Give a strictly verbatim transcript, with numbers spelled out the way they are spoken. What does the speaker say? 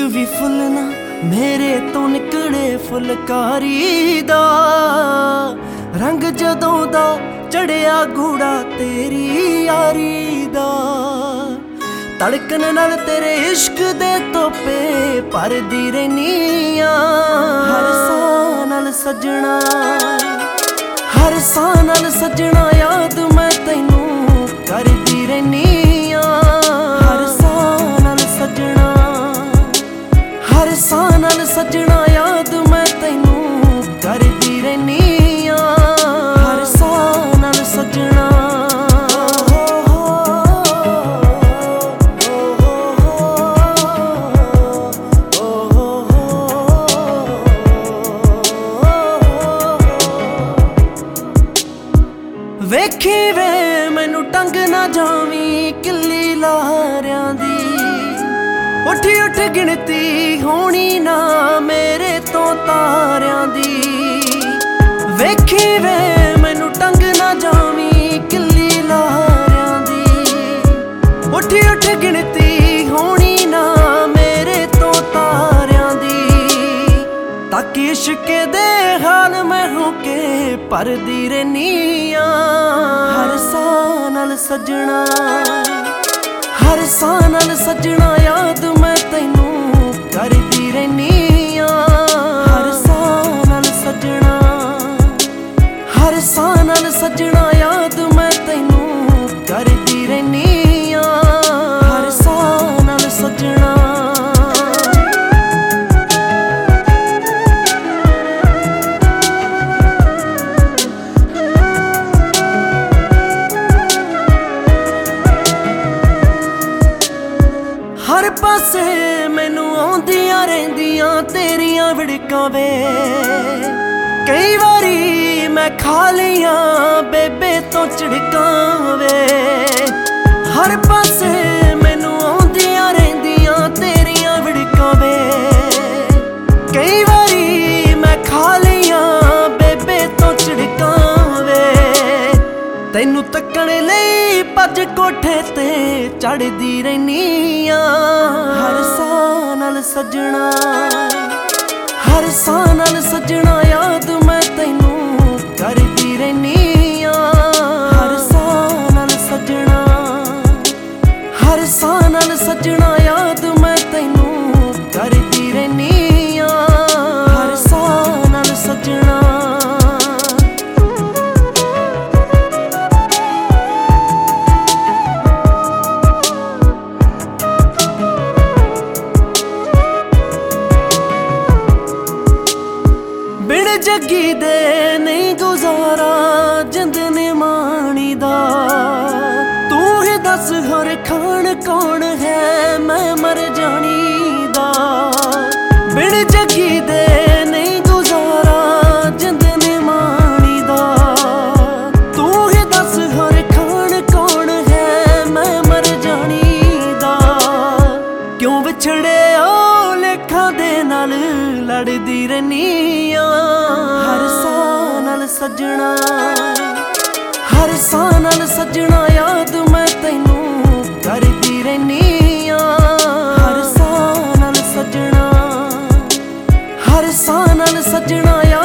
ਵੀ ਫੁੱਲ ਨਾ ਮੇਰੇ ਤੋਂ ਨਿਕਲੇ ਫੁਲਕਾਰੀ ਦਾ ਰੰਗ ਜਦੋਂ ਦਾ ਚੜਿਆ ਗੂੜਾ ਤੇਰੀ ਯਾਰੀ ਦਾ ਧੜਕਣ ਨਾਲ ਤੇਰੇ ਇਸ਼ਕ ਦੇ ਤੋਪੇ ਭਰਦੀ ਰਹਿਨੀ ਆ ਹਰ ਸਾਹ ਨਾਲ ਸਜਣਾ ਹਰ ਸਾਹ ਨਾਲ ਸਜਣਾ ਯਾਦ ਮੈਂ ਤੈਨੂੰ ਕਰਦੀ ਰਹਿਨੀ ਆ ਹਰ ਸਾਹ ਨਾਲ ਸਜਣਾ ਹਰ ਸਾਹ ਨਾਲ ਸਜਣਾ ਯਾਦ ਮੈਂ ਤੈਨੂੰ ਕਰਦੀ ਰਹਿਨੀ ਆ ਹਰ ਸਾਹ ਨਾਲ ਸਜਣਾ ਵੇਖੀ ਵੇ ਮੈਨੂੰ ਟੰਗ ਨਾ ਜਾਵੀਂ ਕਿੱਲੀ ਲਾਰਿਆਂ ਦੀ ਉੱਠ ਉੱਠ ਗਿਣਤੀ ਹੋਣੀ ਨਾ ਮੇਰੇ ਤੋਂ ਤਾਰਿਆਂ ਦੀ ਵੇਖੀ ਵੇ ਮੈਨੂੰ ਟੰਗ ਨਾ ਜਾਵੀਂ ਕਿੱਲੀ ਲਾਰਿਆਂ ਦੀ ਉੱਠ ਉੱਠ ਗਿਣਤੀ ਹੋਣੀ ਨਾ ਮੇਰੇ ਤੋਂ ਤਾਰਿਆਂ ਦੀ ਤੱਕ ਇਸ਼ਕ ਦੇ ਹਾਲ ਮੈਂ ਹੋ ਕੇ ਭਰਦੀ ਰਹਿਨੀ ਆ ਹਰ ਸਾਹ ਨਾਲ ਸਜਣਾ ਹਰ ਸਾਹ ਨਾਲ ਸਜਣਾ ਯਾਦ ਮੈਂ ਤੈਨੂੰ ਕਰਦੀ ਰਹਿਨੀ ਆ ਹਰ ਸਾਹ ਨਾਲ ਸਜਣਾ ਹਰ ਸਾਹ ਨਾਲ ਸਜਣਾ ਯਾਦ ਮੈਂ ਤੈਨੂੰ ਕਰਦੀ ਰਹਿਨੀ ਆ ਹਰ ਸਾਹ ਨਾਲ ਸਜਣਾ ਹਰ ਪਾਸੇ ਮੈਨੂੰ ਆਉਂਦੀਆਂ ਰਹਿੰਦੀਆਂ ਤੇਰੀਆਂ ਵਿੜਕਾਂ ਵੇ ਕਈ ਵਾਰੀ ਮੈਂ ਖਾ ਲਈਆਂ ਬੇਬੇ ਤੋਂ ਝਿੜਕਾਂ ਵੇ ਹਰ ਪਾਸੇ ਮੈਨੂੰ ਆਉਂਦੀਆਂ ਰਹਿੰਦੀਆਂ ਤੇਰੀਆਂ ਵਿੜਕਾਂ ਵੇ ਕਈ ਵਾਰੀ ਮੈਂ ਖਾ ਲਈਆਂ ਬੇਬੇ ਤੋਂ ਝਿੜਕਾਂ ਵੇ ਤੈਨੂੰ ਤੱਕਣ ਲਈ ਭੱਜ ਕੋਠੇ ਤੇ ਚੜਦੀ ਰਹਿਨੀ ਆ ਹਰ ਸਾਹ ਨਾਲ ਸਜਣਾ ਹਰ ਸਾਹ ਨਾਲ ਸਜਣਾ ਯਾਦ ਮੈਂ ਤੈਨੂੰ ਕਰਦੀ ਰਹਿਨੀ ਆ ਹਰ ਸਾਹ ਨਾਲ ਸਜਣਾ ਹਰ ਸਾਹ ਨਾਲ ਸਜਣਾ ਯਾਦ ਮੈਂ ਤੈਨੂੰ ਕਰਦੀ ਰਹਿਨੀ ਆ ਹਰ ਸਾਹ ਨਾਲ ਸਜਣਾ ਬਿਨ ਜੱਗੀ ਦੇ ਨਹੀਂ ਗੁਜ਼ਾਰਾ ਜਿੰਦ ਨੇ ਮਾਣੀ ਦਾ ਤੂੰ ਹੀ ਦੱਸ ਹੋਰ ਖਾਣ ਕੌਣ ਹੈ ਮੈਂ ਮਰ ਜਾਣੀ ਦਾ ਬਿਨ ਜੱਗੀ ਦੇ ਨਹੀਂ ਗੁਜ਼ਾਰਾ ਜਿੰਦ ਨੇ ਮਾਣੀ ਦਾ ਤੂੰ ਹੀ ਦੱਸ ਹੋਰ ਖਾਣ ਕੌਣ ਹੈ ਮੈਂ ਮਰ ਜਾਣੀ ਦਾ ਕਿਉਂ ਵਿਛੜੇ ਓ ਲੇਖਾਂ ਦੇ ਨਾਲ ਲੜਦੀ ਰਹਿਨੀ ਆ ਹਰ ਸਾਹ ਨਾਲ ਸਜਣਾ ਹਰ ਸਾਹ ਨਾਲ ਸਜਣਾ ਯਾਦ ਮੈਂ ਤੈਨੂੰ ਕਰਦੀ ਰਹਿਨੀ ਆ ਹਰ ਸਾਹ ਨਾਲ ਸਜਣਾ ਹਰ ਸਾਹ ਨਾਲ ਸਜਣਾ ਯਾਦ